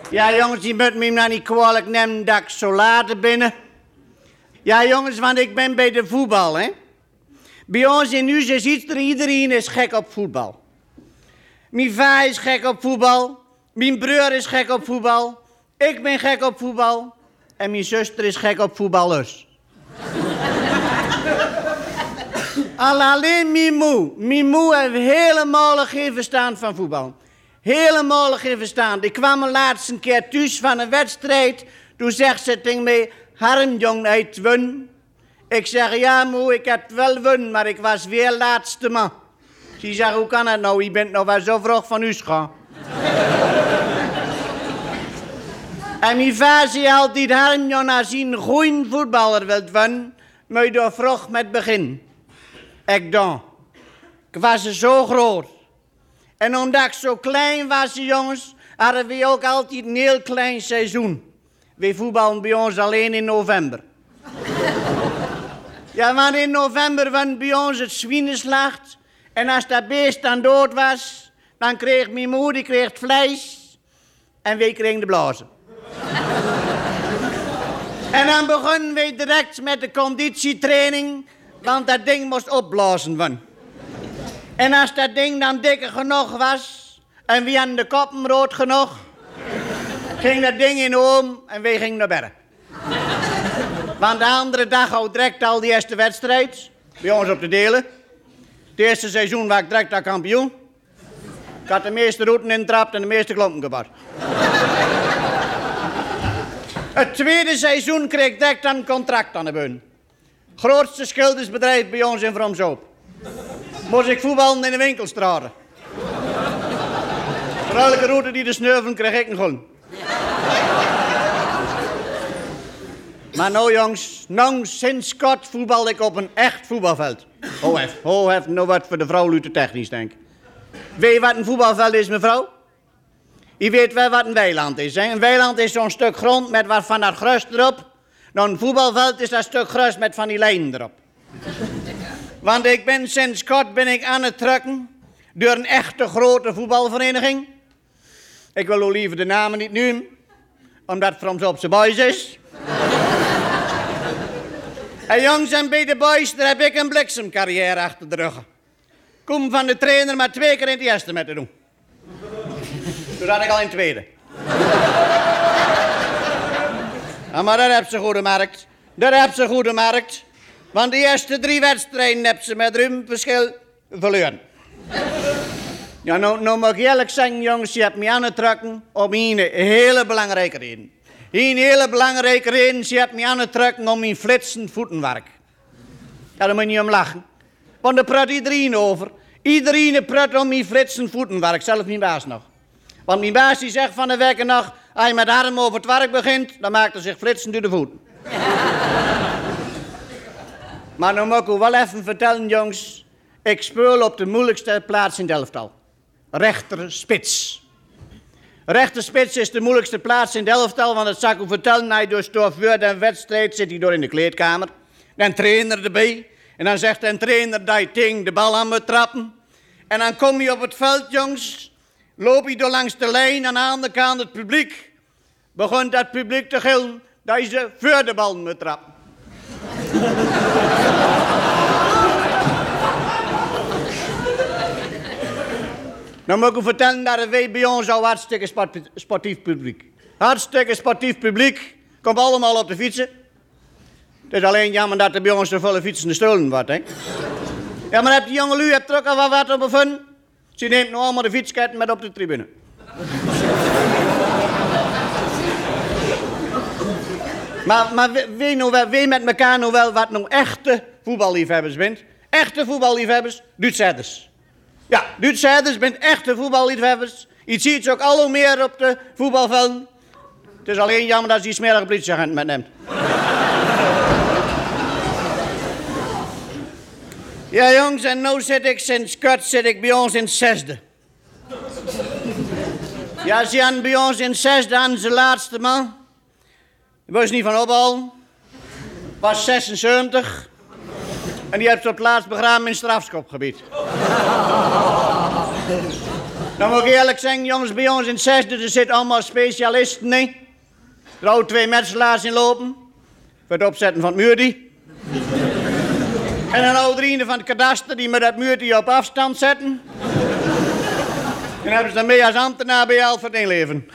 Ja, jongens, die moeten me nou niet kwalijk nemen dat ik zo laat binnen. Ja, jongens, want ik ben bij de voetbal, hè. Bij ons in huis is iedereen is gek op voetbal. Mijn vader is gek op voetbal. Mijn broer is gek op voetbal. Ik ben gek op voetbal. En mijn zuster is gek op voetballers. Alleen mijn moe. Mijn moe heeft helemaal geen verstand van voetbal. Helemaal geen verstand. Ik kwam een laatste keer thuis van een wedstrijd. Toen zegt ze tegen mij, Harm, jong, hij won. Ik zeg, ja moe, ik heb wel won, maar ik was weer laatste man. Ze zegt, hoe kan dat nou? Je bent nog wel zo vroeg van huis gaan. En mijn vader zei altijd, Harm, jong, als je een goeie voetballer wilt winnen, moet je door vroeg met begin. Ik dan. Ik was zo groot. En omdat ik zo klein was, jongens, hadden we ook altijd een heel klein seizoen. We voetballen bij ons alleen in november. Ja, want in november was bij ons het zwienenslacht. En als dat beest dan dood was, dan kreeg mijn moeder het vlees en wij kregen de blazen. En dan begonnen we direct met de conditietraining, want dat ding moest opblazen worden. En als dat ding dan dikker genoeg was en we hadden de koppen rood genoeg, ging dat ding in de oom en wij gingen naar bed. Want de andere dag had direct al die eerste wedstrijd, bij ons op de delen. Het eerste seizoen was ik direct al kampioen. Ik had de meeste routen intrapt en de meeste klompen gebouwd. Het tweede seizoen kreeg ik direct een contract aan de beun. Grootste schildersbedrijf bij ons in Vromshoop. Moest ik voetballen in de winkelstraten. Voor elke route die de sneuven kreeg ik een gulden. Maar nou jongens, nou sinds kort voetbal ik op een echt voetbalveld. Oh hef, nou wat voor de vrouw Luther technisch denk. Weet je wat een voetbalveld is, mevrouw? Je weet wel wat een weiland is, hè? Een weiland is zo'n stuk grond met wat van dat grus erop. Nou, een voetbalveld is dat stuk grus met van die lijnen erop. Want sinds kort ben ik aan het trekken door een echte grote voetbalvereniging. Ik wil ook liever de namen niet noemen, omdat het Frans op zijn boys is. En jongens, en bij de boys, daar heb ik een bliksemcarrière achter de rug. Kom van de trainer maar 2 keer in het eerste met te doen. Toen zat ik al in het tweede. Ja, maar daar heb ze goede markt. Daar heb ze goede markt. Want de eerste 3 wedstrijden heb ze met ruim verschil verloren. Ja, nou mag ik eerlijk zeggen, jongens, je hebt me aan het trekken om een hele belangrijke reden. Een hele belangrijke reden, ze hebt me aan het trekken om mijn flitsend voetenwerk. Ja, daar moet je niet om lachen. Want daar praat iedereen over. Iedereen praat om mijn flitsend voetenwerk, zelfs mijn baas nog. Want mijn baas die zegt van de week nog, als je met arm over het werk begint, dan maakt hij zich flitsend door de voeten. Maar nou moet ik u wel even vertellen, jongens. Ik speel op de moeilijkste plaats in het elftal. Rechterspits. Rechterspits is de moeilijkste plaats in het elftal, want dat zal ik u vertellen. Hij door stof wordt een wedstrijd, zit hij door in de kleedkamer. Dan trainer erbij. En dan zegt een trainer dat hij tegen de bal aan moet trappen. En dan kom je op het veld, jongens. Loop je door langs de lijn aan de andere kant het publiek. Begon dat publiek te gillen dat je ze voor de bal moet trappen. Dan moet ik u vertellen dat wij bij ons al hartstikke sportief publiek. Hartstikke sportief publiek. Komt allemaal op de fietsen. Het is alleen jammer dat er bij ons zo volle fietsen stolen wordt, hè. Ja, maar die jonge lui hebt er ook al wat op bevonden. Ze neemt nou allemaal de fietsketten met op de tribune. Maar weet met elkaar nou wel wat nou echte voetballiefhebbers bent? Echte voetballiefhebbers, Duitsers. Ja, Duitsers bent echte voetballiefhebbers. Je ziet ze ook al hoe meer op de voetbalvelden. Het is alleen jammer dat ze die smerige politieagent metneemt. Ja, jongens, en nu zit ik sinds kort bij ons in het 6e. Ja, ze hadden bij ons in het 6e aan zijn laatste man. Die was niet van opbal. Was 76. En die heeft ze op het laatst begraven in het strafschopgebied. Dan moet ik eerlijk zeggen, jongens, bij ons in het zesde, er zitten allemaal specialisten in. Er houden 2 metselaars in lopen. Voor het opzetten van het muurtje. En een oude van het kadaster die met dat muurtje op afstand zetten. En hebben ze dan mee als ambtenaar bij jou voor het inleven.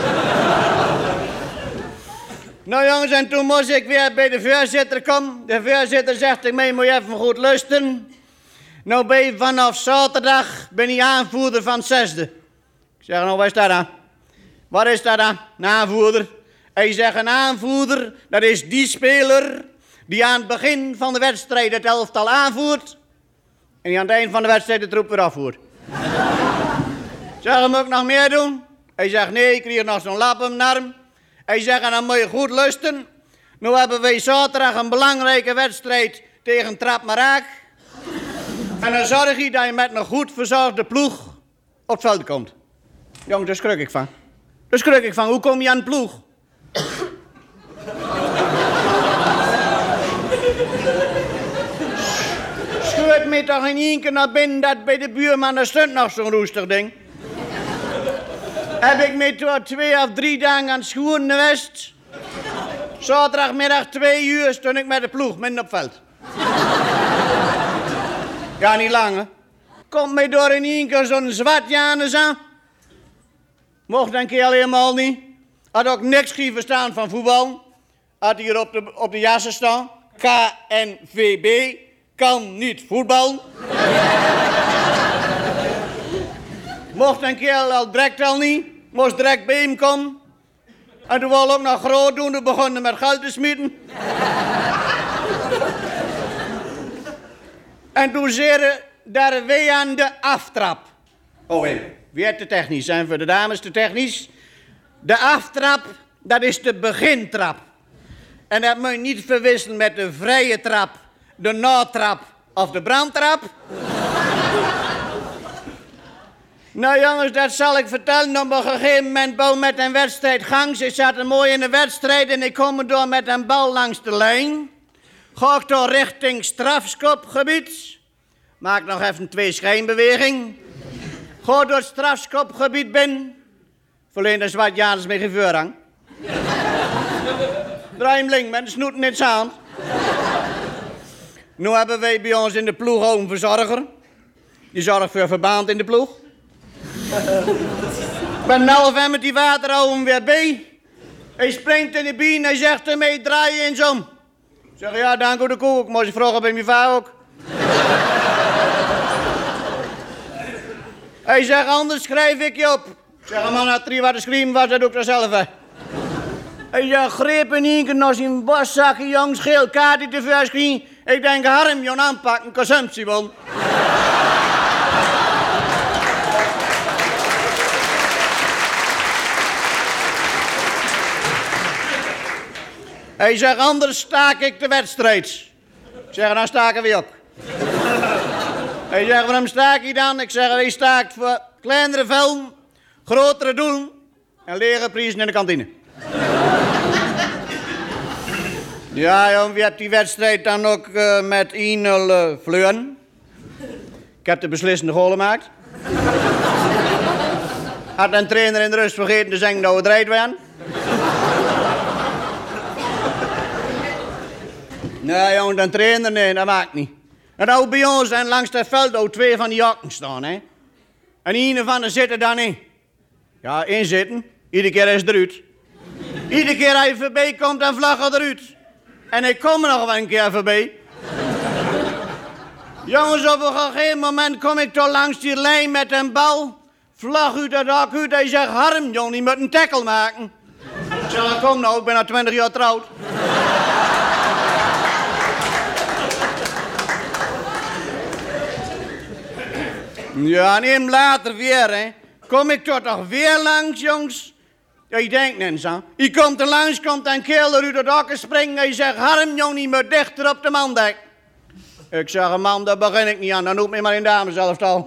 Nou jongens, en toen moest ik weer bij de voorzitter komen. De voorzitter zegt tegen mij, moet je even goed luisteren. Nou ben je vanaf zaterdag ben je aanvoerder van het zesde. Ik zeg, nou wat is dat dan? Wat is dat dan, een aanvoerder? Hij zegt, een aanvoerder, dat is die speler die aan het begin van de wedstrijd het elftal aanvoert. En die aan het eind van de wedstrijd de troep weer afvoert. Ik zeg, moet ik nog meer doen? Hij zegt, nee, ik krijg nog zo'n lap om mijn arm. Hij zegt, en dan moet je goed luisteren. Nu hebben wij zaterdag een belangrijke wedstrijd tegen Trap Maraak. En dan zorg je dat je met een goed verzorgde ploeg op het veld komt. Jongens, daar schrik ik van. Daar schrik ik van. Hoe kom je aan de ploeg? Scheurt me toch in één keer naar binnen dat bij de buurman er stond nog zo'n roestig ding. Heb ik me toen 2 of 3 dagen aan het schoenen geweest. Zaterdagmiddag 2 uur stond ik met de ploeg midden op het veld. Ja, niet lang, hè. Komt mij door in één keer zo'n zwart Janus aan. Mocht denk ik helemaal niet. Had ook niks verstaan van voetbal. Had hier op de jassen staan. KNVB. Kan niet voetbal. Mocht een kerel al direct al niet. Moest direct bij hem komen. En toen wilde ook nog groot doen. Toen begonnen met geld te smieten. En toen zeiden daar wij aan de aftrap. Oh, wie heeft de technisch? Zijn voor de dames de technisch? De aftrap, dat is de begintrap. En dat moet je niet verwisselen met de vrije trap, de natrap of de brandtrap. Nou jongens, dat zal ik vertellen. Op een gegeven moment bouw met een wedstrijd gangs. Ik zat er mooi in de wedstrijd en ik kom door met een bal langs de lijn. Ga ik door richting strafschopgebied. Maak nog even 2 schijnbewegingen. Ga door het strafschopgebied binnen. Verleen de zwart Janus met geen voorrang. Draai hem link met de snoet in zijn hand. Nu hebben wij bij ons in de ploeg ook een verzorger. Die zorgt voor verband in de ploeg. Ik ben half en met die waterhouden weer bij. Hij springt in de bier en hij zegt te mij, draai je eens om. Ik zeg, ja, dank u de koe. Ik moest je vragen bij mijn vader ook. Hij zegt, anders schrijf ik je op. Ik zeg, man, als 3 wat geschreven was, dat doe ik er zelf. Hij zegt, greep in één keer naar zijn boszakje, jongens, geel kaartje te veel geschreven. Ik denk, harm, Jon aanpakken, consumptiebon. Hij zegt, anders staak ik de wedstrijd. Ik zeg, dan staken we ook. Hij zegt, waarom staak je dan? Ik zeg, hij staakt voor kleinere velden, grotere doelen en lege prijzen in de kantine. Ja, jongen, wie hebt die wedstrijd dan ook met 1-0 verloren? Ik heb de beslissende goal gemaakt. Had een trainer in de rust vergeten te zeggen dat we eruit waren. Nee, jongen, een trainer, nee, dat maakt niet. En nou bij ons zijn langs het veld ook 2 van die jakken staan, hè. En een van de zitten dan in. Ja, inzitten. Iedere keer is het eruit. Iedere keer hij voorbij komt, dan vlaggen eruit. En ik kom er nog wel een keer voorbij. Jongens, op een gegeven moment kom ik toch langs die lijn met een bal. Vlag uit dat dak uit. Hij zegt, Harm, jongen, je moet een tackle maken. Ik zeg, kom nou, ik ben al 20 jaar trouwd. Ja, en even later weer, hè. Kom ik toch weer langs, jongens? Ja, je denkt net zo. Je komt er langs, komt een kerel uit de dakken springen en je zegt, Harm, jongen, je moet dichter op de mandek. Ik zeg, man, daar begin ik niet aan. Dan noem me maar in dameselftal.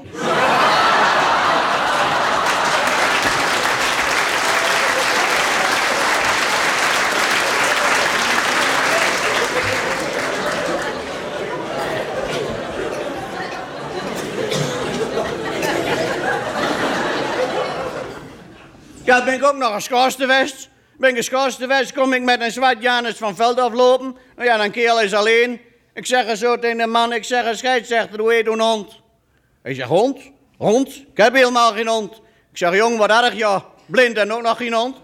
Ja, ben ik ook nog geschorst geweest. Ben ik geschorst geweest, kom ik met een zwart Janus van veld aflopen. Nou ja, dan kerel is alleen. Ik zeg er zo tegen de man, ik zeg een scheidsrechter, hoe heet een hond? Hij zegt, hond? Hond? Ik heb helemaal geen hond. Ik zeg, jong, wat erg, ja. Blind en ook nog geen hond.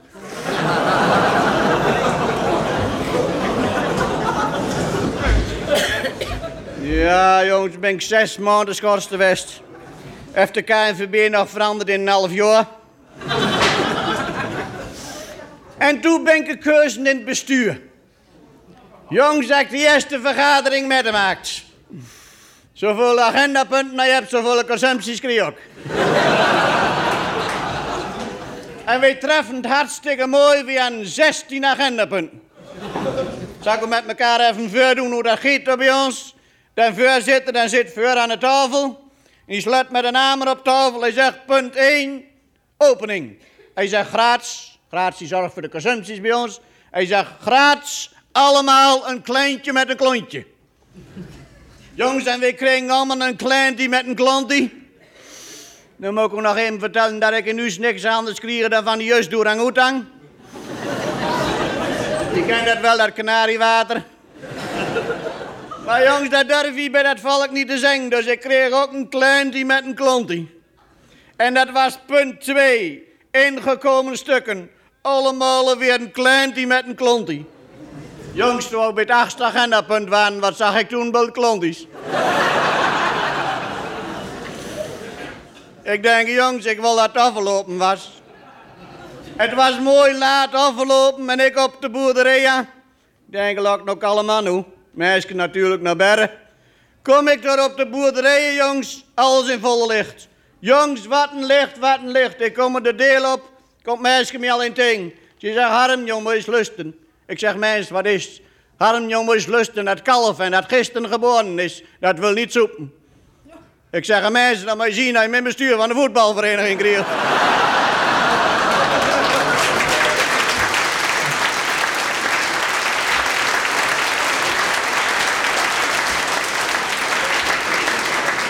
Ja, jongens, ben ik 6 maanden geschorst geweest. Heeft de KNVB nog veranderd in een half jaar. En toen ben ik gekozen in het bestuur. Jongens, heb ik de eerste vergadering meegemaakt. Zoveel agendapunten, nou je hebt zoveel consumpties kreeg ook. En wij treffen het hartstikke mooi, we hebben 16 agendapunten. Zal ik met elkaar even voordoen hoe dat gaat bij ons? De voorzitter dan zit voor aan de tafel. Die sluit met een hamer op tafel. Hij zegt punt 1, opening. Hij zegt gratis, die zorgt voor de consumpties bij ons. Hij zegt gratis, allemaal een kleintje met een klontje. Jongens, en wij kregen allemaal een kleintje met een klontje. Nu moet ik ook nog even vertellen dat ik in huis niks anders kreeg dan van die jus door orang-oetang. Je kent dat wel, dat kanariewater. Maar jongens, dat durf je bij dat volk niet te zeggen. Dus ik kreeg ook een kleintje met een klontje. En dat was punt 2. Ingekomen stukken. Allemaal weer een kleintje met een klontje. Jongens, toen we bij het 8e agendapunt waren, wat zag ik toen? Wel klontjes. Ik denk, jongens, ik wil dat het afgelopen was. Het was mooi laat afgelopen en ik op de boerderij. Ik denk, laat ik nog allemaal nu. Meisje natuurlijk naar bergen. Kom ik daar op de boerderijen, jongens, alles in volle licht. Jongens, wat een licht, wat een licht. Ik kom er de deel op, komt meisje me al in tegen. Ze zegt, Harm, jong, moet je eens lusten. Ik zeg, meisje, wat is het? Harm, jong, moet je eens lusten. Dat kalf en dat gisteren geboren is, dat wil niet soepen. Ik zeg, meisje, dan moet je zien dat je mijn bestuur van de voetbalvereniging kreeg.